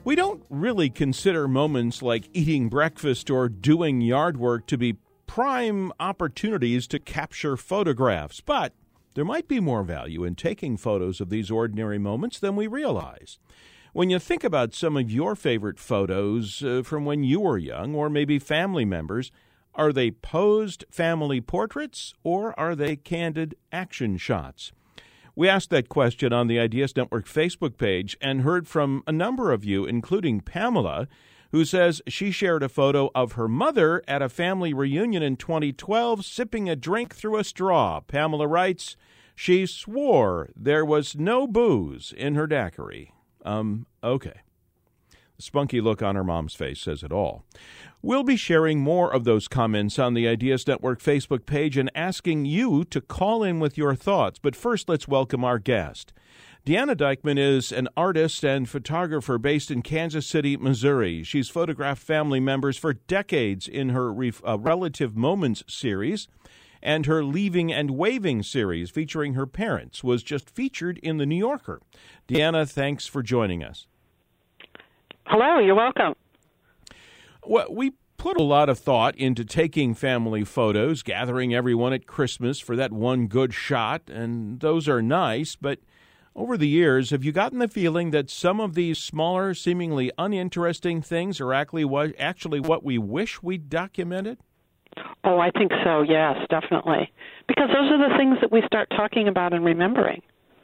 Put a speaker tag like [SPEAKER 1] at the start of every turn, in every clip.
[SPEAKER 1] We don't really consider moments like eating breakfast or doing yard work to be prime opportunities to capture photographs, but there might be more value in taking photos of these ordinary moments than we realize. When you think about some of your favorite photos from when you were young, or maybe family members, are they posed family portraits or are they candid action shots? We asked that question on the Ideas Network Facebook page and heard from a number of you, including Pamela, who says she shared a photo of her mother at a family reunion in 2012 sipping a drink through a straw. Pamela writes, she swore there was no booze in her daiquiri. Okay. The spunky look on her mom's face says it all. We'll be sharing more of those comments on the Ideas Network Facebook page and asking you to call in with your thoughts. But first, let's welcome our guest. Deanna Dykman is an artist and photographer based in Kansas City, Missouri. She's photographed family members for decades in her Relative Moments series, and her Leaving and Waving series featuring her parents was just featured in The New Yorker. Deanna, thanks for joining us.
[SPEAKER 2] Hello, you're welcome.
[SPEAKER 1] Well, we put a lot of thought into taking family photos, gathering everyone at Christmas for that one good shot, and those are nice, but over the years, have you gotten the feeling that some of these smaller, seemingly uninteresting things are actually what we wish we'd documented?
[SPEAKER 2] Oh, I think so, yes, definitely. Because those are the things that we start talking about and remembering.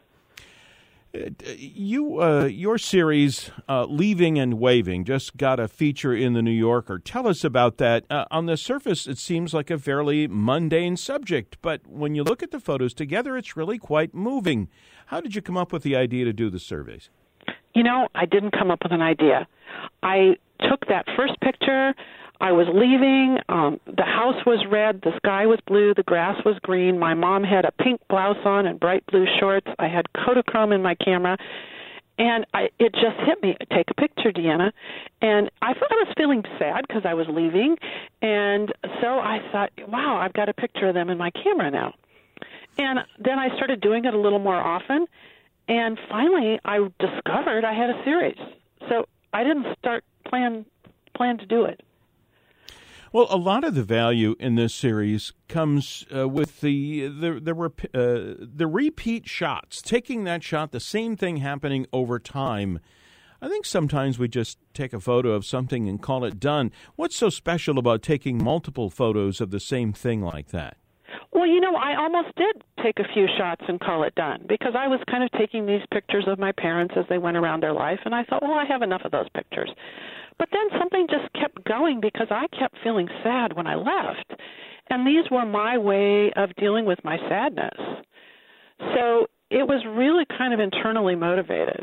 [SPEAKER 1] Your series, Leaving and Waving, just got a feature in The New Yorker. Tell us about that. On the surface, it seems like a fairly mundane subject, but when you look at the photos together, it's really quite moving. How did you come up with the idea to do the surveys?
[SPEAKER 2] You know, I didn't come up with an idea. I took that first picture. I was leaving. The house was red. The sky was blue. The grass was green. My mom had a pink blouse on and bright blue shorts. I had Kodachrome in my camera. And it just hit me. Take a picture, Deanna. And I was feeling sad because I was leaving. And so I thought, wow, I've got a picture of them in my camera now. And then I started doing it a little more often. And finally, I discovered I had a series. So I didn't plan to do it.
[SPEAKER 1] Well, a lot of the value in this series comes with the repeat shots, taking that shot, the same thing happening over time. I think sometimes we just take a photo of something and call it done. What's so special about taking multiple photos of the same thing like that?
[SPEAKER 2] Well, you know, I almost did take a few shots and call it done because I was kind of taking these pictures of my parents as they went around their life, and I thought, well, I have enough of those pictures. But then something just kept going because I kept feeling sad when I left, and these were my way of dealing with my sadness. So it was really kind of internally motivated.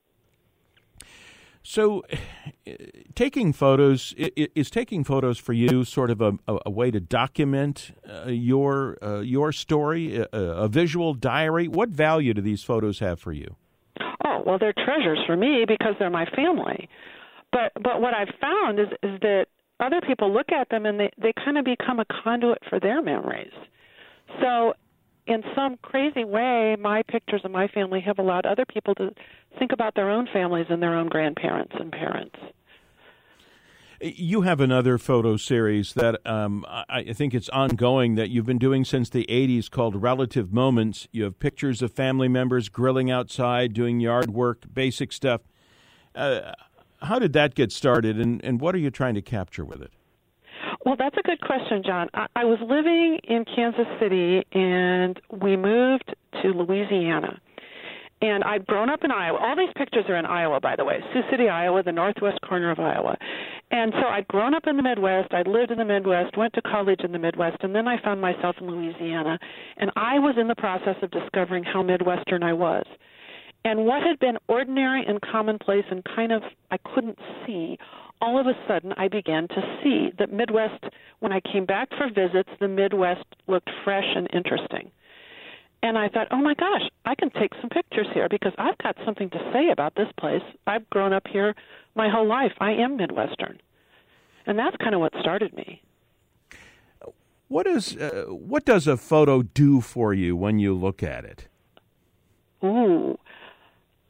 [SPEAKER 1] So taking photos, is taking photos for you sort of a way to document your story, a visual diary? What value do these photos have for you?
[SPEAKER 2] Oh, well, they're treasures for me because they're my family. But what I've found is that other people look at them and they kind of become a conduit for their memories. So in some crazy way, my pictures of my family have allowed other people to think about their own families and their own grandparents and parents.
[SPEAKER 1] You have another photo series that I think it's ongoing that you've been doing since the 80s called Relative Moments. You have pictures of family members grilling outside, doing yard work, basic stuff. How did that get started, and what are you trying to capture with it?
[SPEAKER 2] Well, that's a good question, John. I was living in Kansas City, and we moved to Louisiana. And I'd grown up in Iowa. All these pictures are in Iowa, by the way, Sioux City, Iowa, the northwest corner of Iowa. And so I'd grown up in the Midwest. I'd lived in the Midwest, went to college in the Midwest, and then I found myself in Louisiana. And I was in the process of discovering how Midwestern I was. And what had been ordinary and commonplace and kind of I couldn't see, all of a sudden I began to see that Midwest, when I came back for visits, the Midwest looked fresh and interesting. And I thought, oh, my gosh, I can take some pictures here because I've got something to say about this place. I've grown up here my whole life. I am Midwestern. And that's kind of what started me.
[SPEAKER 1] What does a photo do for you when you look at it?
[SPEAKER 2] Ooh.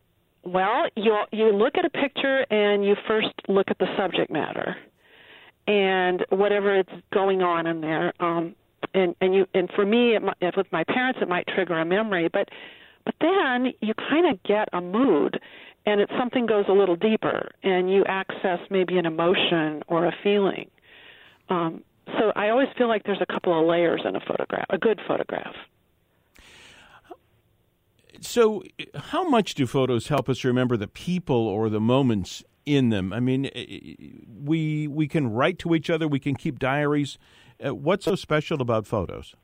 [SPEAKER 2] Well, you look at a picture and you first look at the subject matter and whatever is going on in there. And for me, with my parents, it might trigger a memory, but then you kind of get a mood, and something goes a little deeper, and you access maybe an emotion or a feeling. So I always feel like there's a couple of layers in a photograph, a good photograph.
[SPEAKER 1] So how much do photos help us remember the people or the moments in them? I mean, we can write to each other, we can keep diaries. What's so special about photos?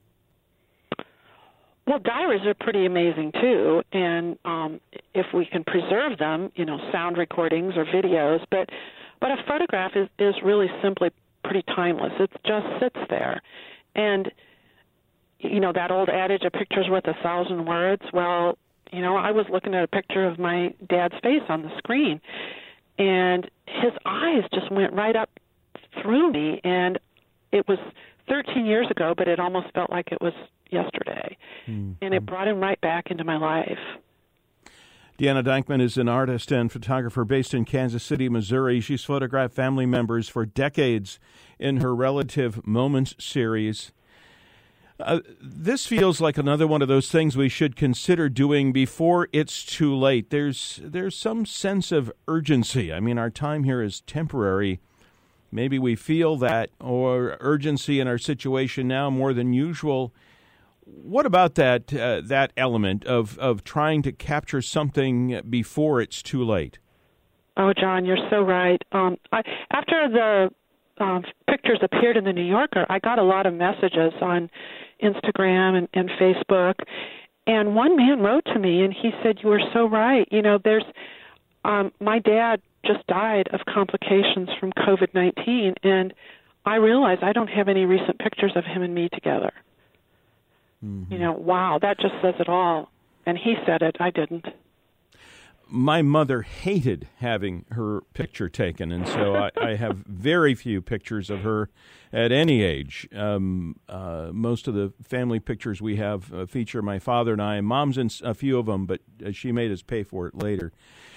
[SPEAKER 2] Well, diaries are pretty amazing, too, and if we can preserve them, sound recordings or videos, but a photograph is really simply pretty timeless. It just sits there. And that old adage, a picture's worth 1,000 words. Well, I was looking at a picture of my dad's face on the screen, and his eyes just went right up through me, and it was 13 years ago, but it almost felt like it was yesterday. Mm-hmm. And it brought him right back into my life.
[SPEAKER 1] Deanna Dankman is an artist and photographer based in Kansas City, Missouri. She's photographed family members for decades in her Relative Moments series. This feels like another one of those things we should consider doing before it's too late. There's some sense of urgency. I mean, our time here is temporary. Maybe we feel that, or urgency in our situation now more than usual. What about that element of trying to capture something before it's too late?
[SPEAKER 2] Oh, John, you're so right. After the pictures appeared in the New Yorker, I got a lot of messages on Instagram and Facebook, and one man wrote to me and he said, "You were so right. There's my dad just died of complications from COVID-19, and I realize I don't have any recent pictures of him and me together." Mm-hmm. Wow, that just says it all. And he said it, I didn't.
[SPEAKER 1] My mother hated having her picture taken, and so I have very few pictures of her at any age. Most of the family pictures we have feature my father and I. Mom's in a few of them, but she made us pay for it later.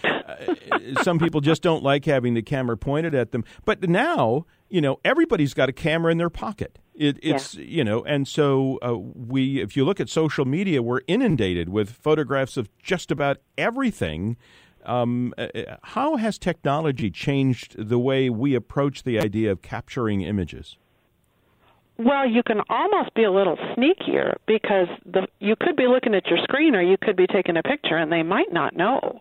[SPEAKER 1] Some people just don't like having the camera pointed at them. But now, everybody's got a camera in their pocket. It's and so if you look at social media, we're inundated with photographs of just about everything. How has technology changed the way we approach the idea of capturing images?
[SPEAKER 2] Well, you can almost be a little sneakier because you could be looking at your screen or you could be taking a picture and they might not know.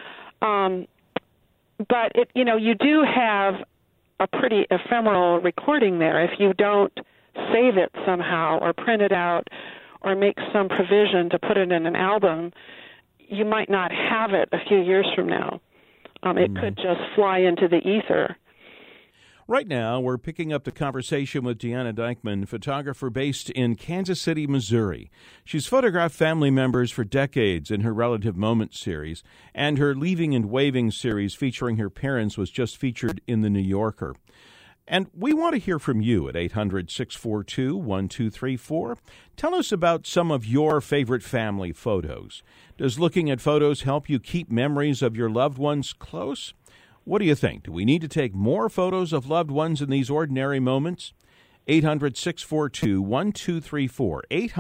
[SPEAKER 2] But you do have a pretty ephemeral recording there. If you don't save it somehow or print it out or make some provision to put it in an album, you might not have it a few years from now. It could just fly into the ether.
[SPEAKER 1] Right now, we're picking up the conversation with Deanna Dankman, photographer based in Kansas City, Missouri. She's photographed family members for decades in her Relative Moments series, and her Leaving and Waving series featuring her parents was just featured in the New Yorker. And we want to hear from you at 800-642-1234. Tell us about some of your favorite family photos. Does looking at photos help you keep memories of your loved ones close? What do you think? Do we need to take more photos of loved ones in these ordinary moments? 800-642-1234.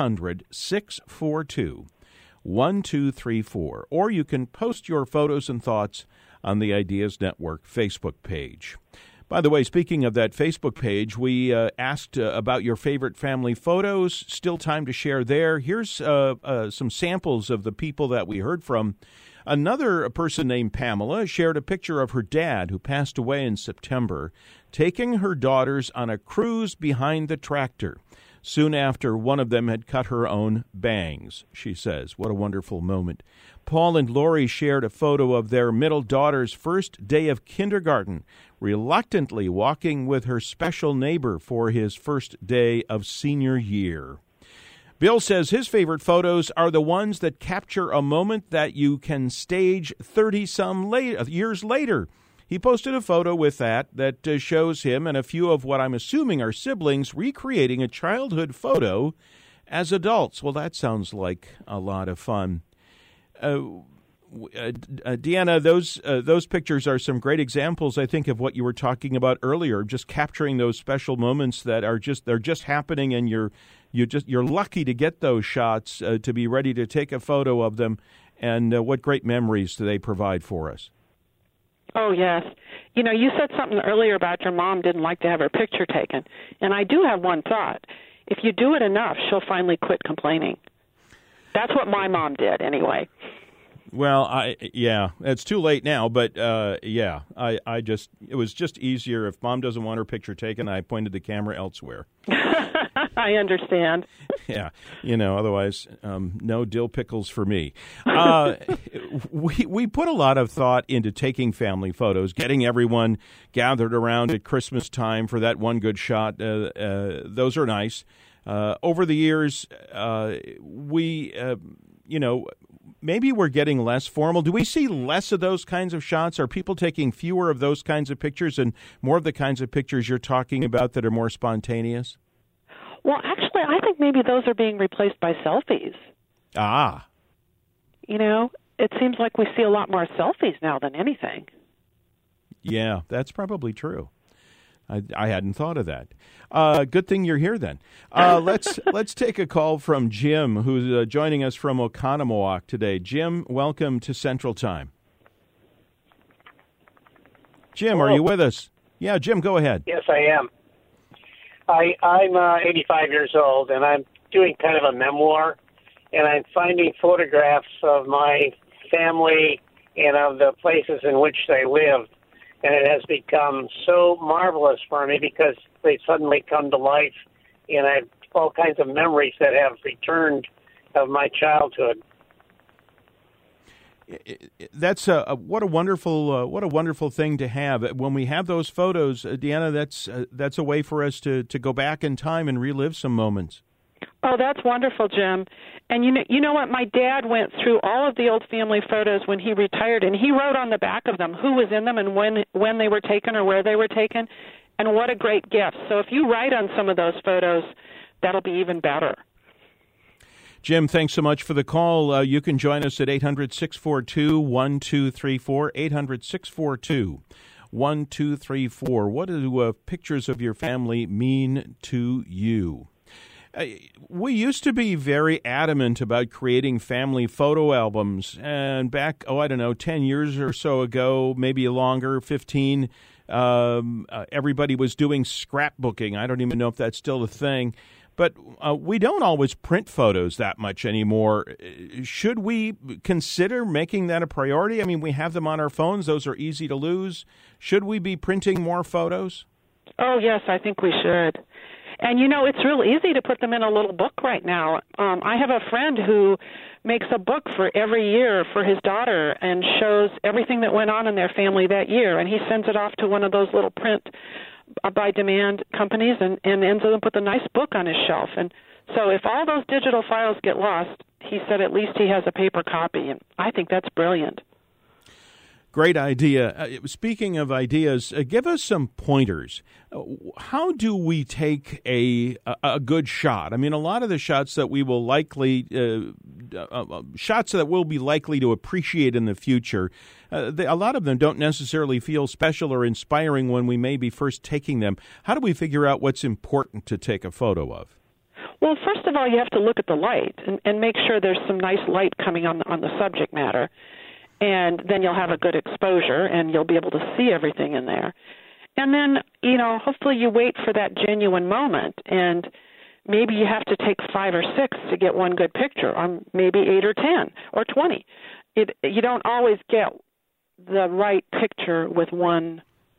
[SPEAKER 1] 800-642-1234. Or you can post your photos and thoughts on the Ideas Network Facebook page. By the way, speaking of that Facebook page, we asked about your favorite family photos. Still time to share there. Here's some samples of the people that we heard from. Another person named Pamela shared a picture of her dad, who passed away in September, taking her daughters on a cruise behind the tractor. Soon after, one of them had cut her own bangs, she says. What a wonderful moment. Paul and Lori shared a photo of their middle daughter's first day of kindergarten, reluctantly walking with her special neighbor for his first day of senior year. Bill says his favorite photos are the ones that capture a moment that you can stage 30-some years later. He posted a photo with that shows him and a few of what I'm assuming are siblings recreating a childhood photo as adults. Well, that sounds like a lot of fun. Deanna, those pictures are some great examples, I think, of what you were talking about earlier. Just capturing those special moments that they're just happening, and you're lucky to get those shots to be ready to take a photo of them. And what great memories do they provide for us?
[SPEAKER 2] Oh, yes. You know, you said something earlier about your mom didn't like to have her picture taken. And I do have one thought. If you do it enough, she'll finally quit complaining. That's what my mom did, anyway.
[SPEAKER 1] Well, it's too late now, but it was just easier. If Mom doesn't want her picture taken, I pointed the camera elsewhere.
[SPEAKER 2] I understand.
[SPEAKER 1] Yeah, otherwise, no dill pickles for me. We put a lot of thought into taking family photos, getting everyone gathered around at Christmas time for that one good shot. Those are nice. Over the years, maybe we're getting less formal. Do we see less of those kinds of shots? Are people taking fewer of those kinds of pictures and more of the kinds of pictures you're talking about that are more spontaneous?
[SPEAKER 2] Well, actually, I think maybe those are being replaced by selfies.
[SPEAKER 1] Ah.
[SPEAKER 2] It seems like we see a lot more selfies now than anything.
[SPEAKER 1] Yeah, that's probably true. I hadn't thought of that. Good thing you're here then. Let's take a call from Jim, who's joining us from Oconomowoc today. Jim, welcome to Central Time. Jim,
[SPEAKER 3] Hello.
[SPEAKER 1] Are you with us? Yeah, Jim, go ahead.
[SPEAKER 3] Yes, I am. I'm 85 years old, and I'm doing kind of a memoir, and I'm finding photographs of my family and of the places in which they lived. And it has become so marvelous for me because they suddenly come to life, and I have all kinds of memories that have returned of my childhood.
[SPEAKER 1] That's what a wonderful thing to have. When we have those photos, Deanna, that's a way for us to go back in time and relive some moments.
[SPEAKER 2] Oh, that's wonderful, Jim. And you know what? My dad went through all of the old family photos when he retired, and he wrote on the back of them who was in them and when they were taken or where they were taken. And what a great gift. So if you write on some of those photos, that'll be even better.
[SPEAKER 1] Jim, thanks so much for the call. You can join us at 800-642-1234, 800-642-1234. What do pictures of your family mean to you? We used to be very adamant about creating family photo albums, and back, 10 years or so ago, maybe longer, 15, everybody was doing scrapbooking. I don't even know if that's still a thing. But we don't always print photos that much anymore. Should we consider making that a priority? I mean, we have them on our phones. Those are easy to lose. Should we be printing more photos?
[SPEAKER 2] Oh, yes, I think we should. And, it's real easy to put them in a little book right now. I have a friend who makes a book for every year for his daughter and shows everything that went on in their family that year. And he sends it off to one of those little print by demand companies and ends up with a nice book on his shelf. And so if all those digital files get lost, he said at least he has a paper copy. And I think that's brilliant.
[SPEAKER 1] Great idea. Speaking of ideas, give us some pointers. How do we take a good shot? I mean, a lot of the shots that we will likely shots that we'll be likely to appreciate in the future, a lot of them don't necessarily feel special or inspiring when we may be first taking them. How do we figure out what's important to take a photo of?
[SPEAKER 2] Well, first of all, you have to look at the light and make sure there's some nice light coming on the subject matter. And then you'll have a good exposure, and you'll be able to see everything in there. And then, hopefully you wait for that genuine moment, and maybe you have to take 5 or 6 to get one good picture, or maybe 8 or 10 or 20. You don't always get the right picture with one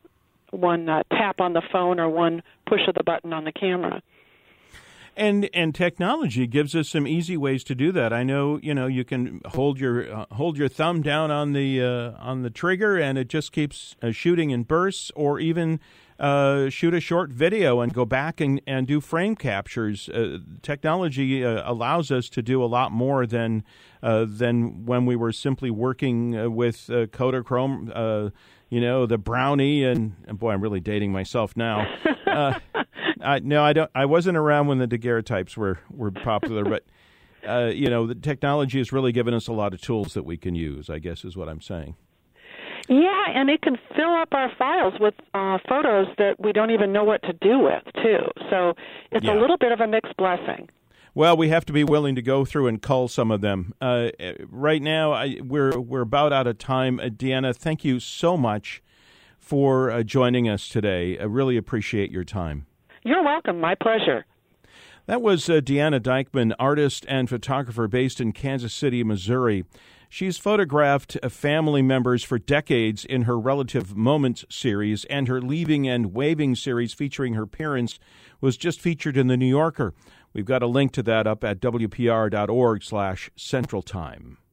[SPEAKER 2] tap on the phone or one push of the button on the camera.
[SPEAKER 1] And technology gives us some easy ways to do that. I know you can hold your thumb down on the trigger, and it just keeps shooting in bursts, or even shoot a short video and go back and do frame captures. Technology allows us to do a lot more than when we were simply working with Kodachrome. The Brownie, and boy, I'm really dating myself now. No, I don't. I wasn't around when the daguerreotypes were popular, but The technology has really given us a lot of tools that we can use, I guess is what I'm saying.
[SPEAKER 2] Yeah, and it can fill up our files with photos that we don't even know what to do with, too. So it's a little bit of a mixed blessing.
[SPEAKER 1] Well, we have to be willing to go through and cull some of them. Right now, we're about out of time. Deanna, thank you so much for joining us today. I really appreciate your time.
[SPEAKER 2] You're welcome. My pleasure.
[SPEAKER 1] That was Deanna Dykman, artist and photographer based in Kansas City, Missouri. She's photographed family members for decades in her Relative Moments series, and her Leaving and Waving series featuring her parents was just featured in The New Yorker. We've got a link to that up at WPR.org/Central Time.